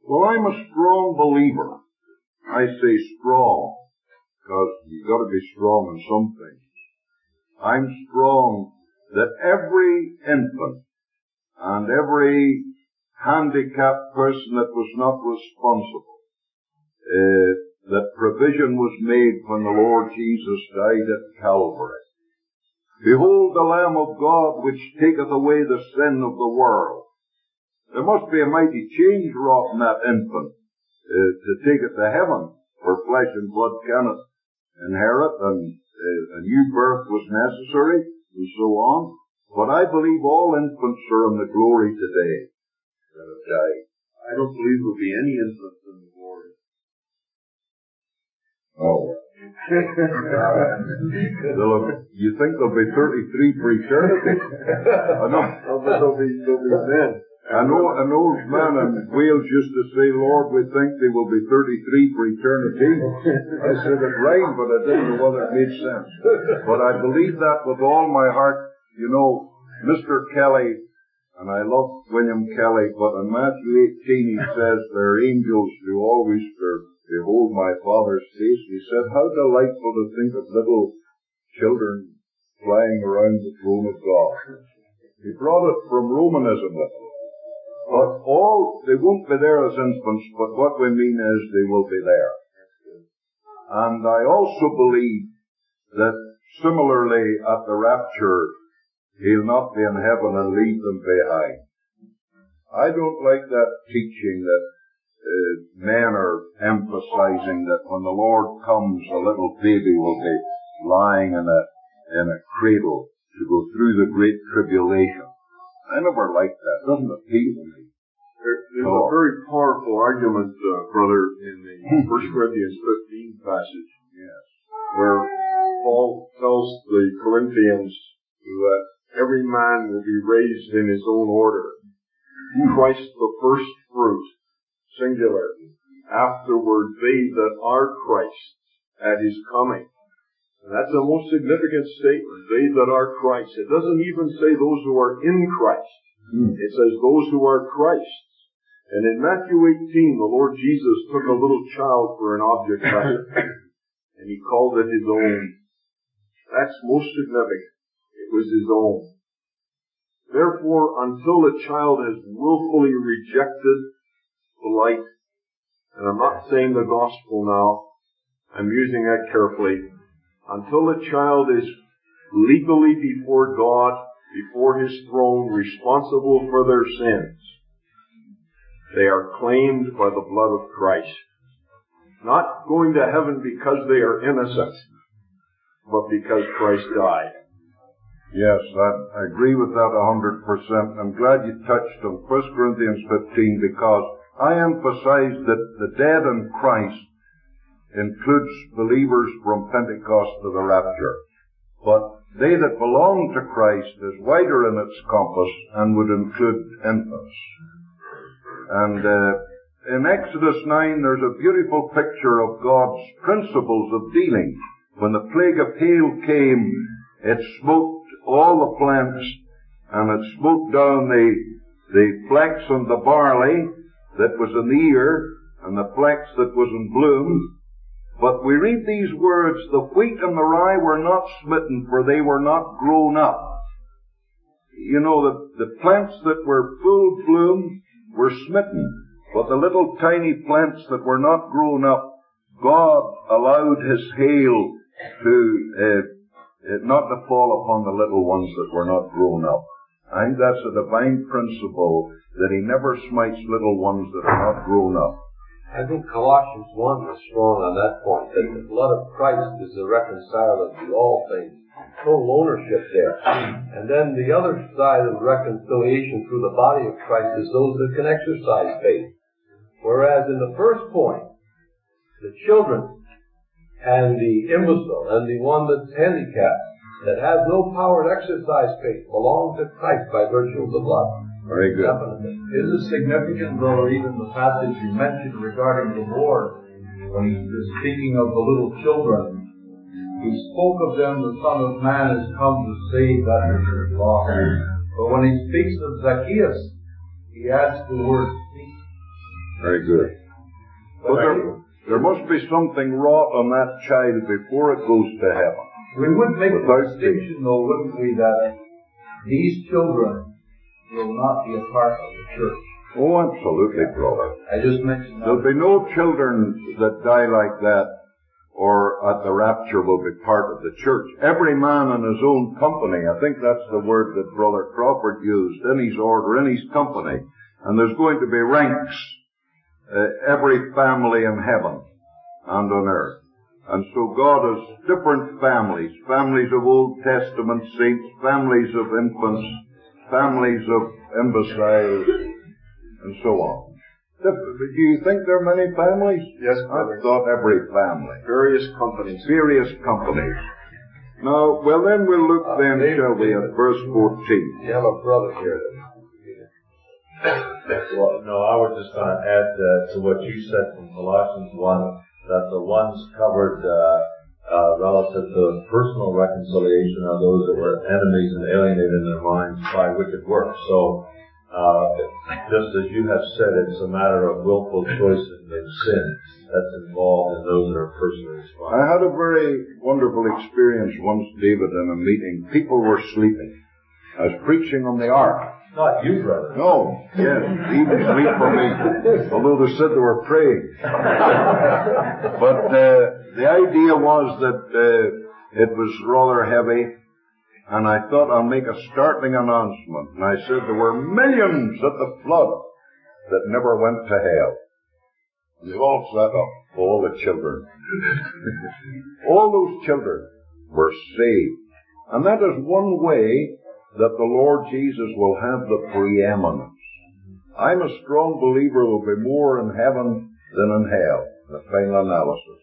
Well, I'm a strong believer. I say strong, because you've got to be strong in some things. I'm strong that every infant and every handicapped person that was not responsible, uh, that provision was made when the Lord Jesus died at Calvary. Behold the Lamb of God which taketh away the sin of the world. There must be a mighty change wrought in that infant uh, to take it to heaven, for flesh and blood cannot inherit, and uh, a new birth was necessary, and so on. But I believe all infants are in the glory today that have died. I don't believe there'll be any infants in the glory. Oh. You think there'll be thirty-three for eternity? I know. Oh, but there'll be, there'll be men. I know an old man in Wales used to say, Lord, we think they will be thirty-three for eternity. I said it rhymed, but I didn't know whether it made sense. But I believe that with all my heart. You know, Mister Kelly, and I love William Kelly, but in Matthew eighteen he says, their angels do always behold my Father's face. He said, how delightful to think of little children flying around the throne of God. He brought it from Romanism with him. But all, they won't be there as infants, but what we mean is they will be there. And I also believe that similarly at the rapture, he'll not be in heaven and leave them behind. I don't like that teaching that uh, men are emphasizing that when the Lord comes, a little baby will be lying in a, in a cradle to go through the great tribulation. I never liked that. It doesn't appeal to me. There, there's oh. a very powerful argument, uh, brother, in the First Corinthians fifteen passage. Yes. Where Paul tells the Corinthians that every man will be raised in his own order. Christ the first fruit, singular. Afterward, they that are Christ's at his coming. And that's a most significant statement. They that are Christ. It doesn't even say those who are in Christ. Mm. It says those who are Christ's. And in Matthew eighteen, the Lord Jesus took a little child for an object lesson. And he called it his own. That's most significant. It was his own. Therefore, until a child has willfully rejected the light, and I'm not saying the gospel now, I'm using that carefully, until a child is legally before God, before his throne, responsible for their sins, they are claimed by the blood of Christ. Not going to heaven because they are innocent, but because Christ died. Yes, that, I agree with that a hundred percent. I'm glad you touched on First Corinthians fifteen, because I emphasize that the dead in Christ includes believers from Pentecost to the rapture. But they that belong to Christ is wider in its compass and would include infants. And uh, in Exodus nine there's a beautiful picture of God's principles of dealing. When the plague of hail came, it smote all the plants, and it smote down the, the flax and the barley that was in the ear, and the flax that was in bloom. But we read these words, the wheat and the rye were not smitten, for they were not grown up. You know, the, the plants that were full bloom were smitten, but the little tiny plants that were not grown up, God allowed his hail to, uh, not to fall upon the little ones that were not grown up. I think that's a divine principle, that he never smites little ones that are not grown up. I think Colossians one was strong on that point, that the blood of Christ is the reconciler to all things. Total ownership there. And then the other side of reconciliation through the body of Christ is those that can exercise faith. Whereas in the first point, the children and the imbecile and the one that's handicapped, that has no power to exercise faith, belong to Christ by virtue of the blood. Very good. Definitely. Is it significant, though, even the passage you mentioned regarding the Lord, when he was speaking of the little children, he spoke of them, the Son of Man has come to save that which is lost. But when he speaks of Zacchaeus, he adds the word seek. Very good. But there, there must be something wrought on that child before it goes to heaven. We would make Without the distinction, though, wouldn't we, that these children will not be a part of the church. Oh, absolutely, brother. I just mentioned that. There'll be no children that die like that or at the rapture will be part of the church. Every man in his own company. I think that's the word that Brother Crawford used. In his order, in his company. And there's going to be ranks. Uh, every family in heaven and on earth. And so God has different families. Families of Old Testament saints, families of infants, families of imbeciles, and so on. Do you think there are many families? Yes, I thought every family. Various companies. Various companies. Now, well then we'll look Uh, then, David, shall we, David. at verse fourteen. You have a brother here. Well, no, I was just going to add uh, to what you said from Colossians one, that the ones covered uh, uh, relative to personal reconciliation are those that were enemies and alienated in their minds by wicked works. So, uh, just as you have said, it's a matter of willful choice and sin that's involved in those that are personally responsible. I had a very wonderful experience once, David, in a meeting. People were sleeping. I was preaching on the ark. Not you, brother. No, yes, even sleep for me, although they said they were praying. But uh, the idea was that uh, it was rather heavy, and I thought I'll make a startling announcement. And I said there were millions at the flood that never went to hell. And they all sat up, all the children. All those children were saved. And that is one way that the Lord Jesus will have the preeminence. I'm a strong believer there will be more in heaven than in hell, in the final analysis.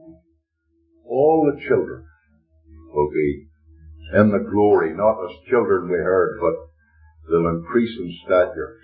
All the children will be in the glory, not as children we heard, but they'll increase in stature.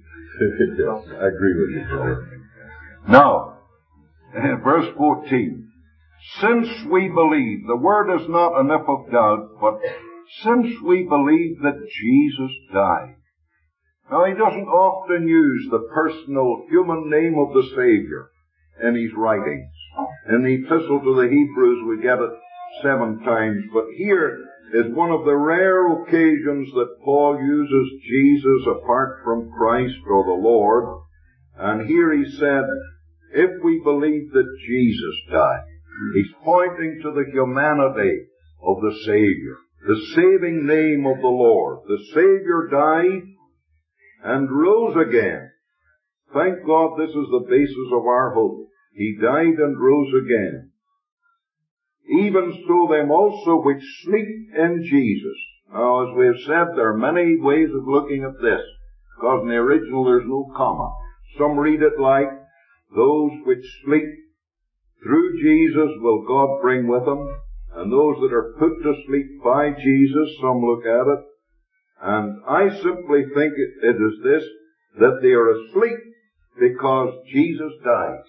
I agree with you, brother. Now, verse fourteen. Since we believe, the word is not an if of doubt, but since we believe that Jesus died. Now, he doesn't often use the personal human name of the Savior in his writings. In the Epistle to the Hebrews, we get it seven times, but here is one of the rare occasions that Paul uses Jesus apart from Christ or the Lord. And here he said, if we believe that Jesus died, he's pointing to the humanity of the Savior. The saving name of the Lord. The Savior died and rose again. Thank God this is the basis of our hope. He died and rose again. Even so them also which sleep in Jesus. Now, as we have said, there are many ways of looking at this, because in the original there's no comma. Some read it like, those which sleep through Jesus will God bring with him. And those that are put to sleep by Jesus, some look at it. And I simply think it, it is this, that they are asleep because Jesus dies.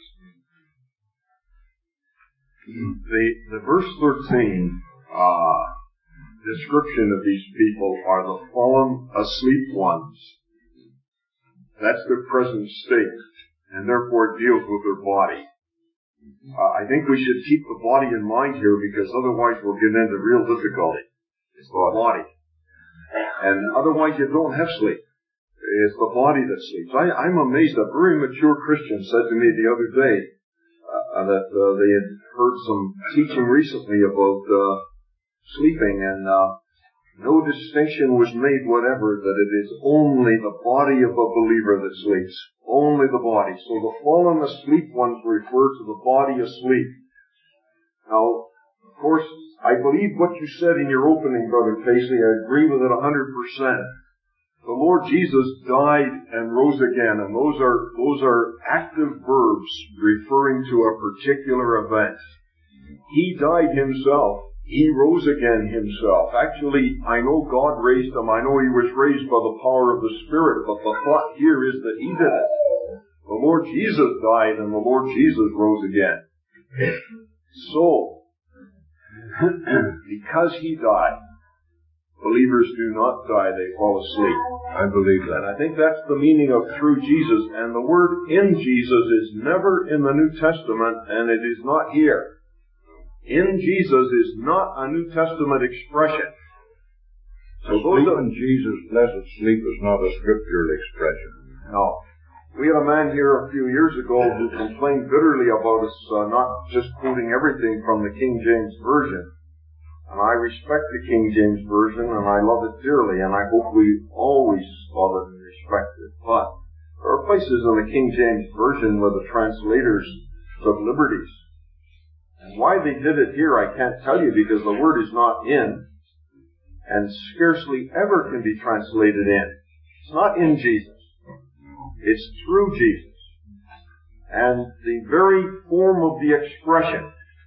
The, the verse thirteen, uh, description of these people are the fallen asleep ones. That's their present state, and therefore it deals with their body. Uh, I think we should keep the body in mind here, because otherwise we'll get into real difficulty. It's the body. And otherwise you don't have sleep. It's the body that sleeps. I, I'm amazed. A very mature Christian said to me the other day uh, that uh, they had heard some teaching recently about uh, sleeping, and uh, no distinction was made whatever that it is only the body of a believer that sleeps. Only the body. So the fallen asleep ones refer to the body asleep. Now, of course, I believe what you said in your opening, Brother Paisley. I agree with it a hundred percent. The Lord Jesus died and rose again, and those are, those are active verbs referring to a particular event. He died himself. He rose again himself. Actually, I know God raised him. I know he was raised by the power of the Spirit, but the thought here is that he did it. The Lord Jesus died and the Lord Jesus rose again. So, because he died, Believers do not die, they fall asleep. I believe that. And I think that's the meaning of through Jesus. And the word in Jesus is never in the New Testament, and it is not here. In Jesus is not a New Testament expression. So Sleep in Jesus, blessed sleep, is not a scriptural expression. No. We had a man here a few years ago who complained bitterly about us uh, not just quoting everything from the King James Version. And I respect the King James Version, and I love it dearly, and I hope we always love it and respect it. But there are places in the King James Version where the translators took liberties. And why they did it here, I can't tell you, because the word is not in, and scarcely ever can be translated in. It's not in Jesus. It's through Jesus. And the very form of the expression,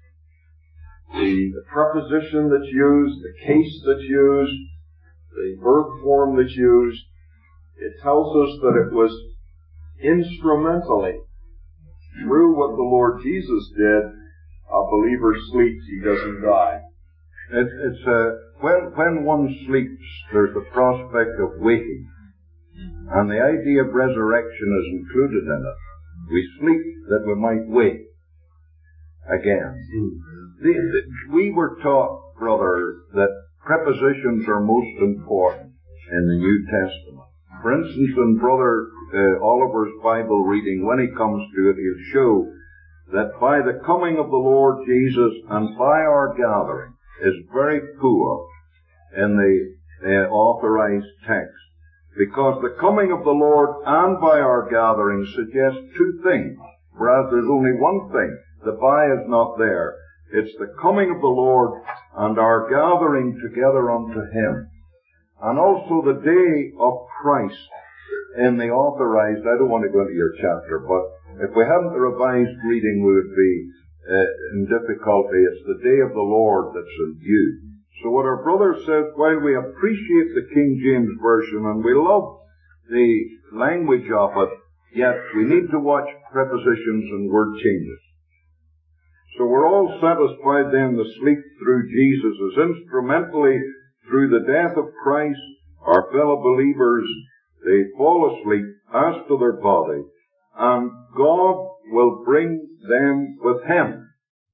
the, the preposition that's used, the case that's used, the verb form that's used, it tells us that it was instrumentally, through what the Lord Jesus did, a believer sleeps, he doesn't die. It, it's uh, when, when one sleeps, there's the prospect of waking. And the idea of resurrection is included in it. We sleep that we might wake again. The, the, we were taught, brother, that prepositions are most important in the New Testament. For instance, in Brother uh, Oliver's Bible reading, when he comes to it, he'll show that by the coming of the Lord Jesus and by our gathering is very poor in the uh, authorized text. Because the coming of the Lord and by our gathering suggests two things, whereas there's only one thing. The by is not there. It's the coming of the Lord and our gathering together unto Him. And also the day of Christ in the authorized, I don't want to go into your chapter, but if we hadn't the revised reading, we would be uh, in difficulty. It's the day of the Lord that's in view. So what our brother says, while we appreciate the King James Version and we love the language of it, yet we need to watch prepositions and word changes. So we're all satisfied then to sleep through Jesus as instrumentally through the death of Christ, our fellow believers, they fall asleep as to their body, and God will bring them with Him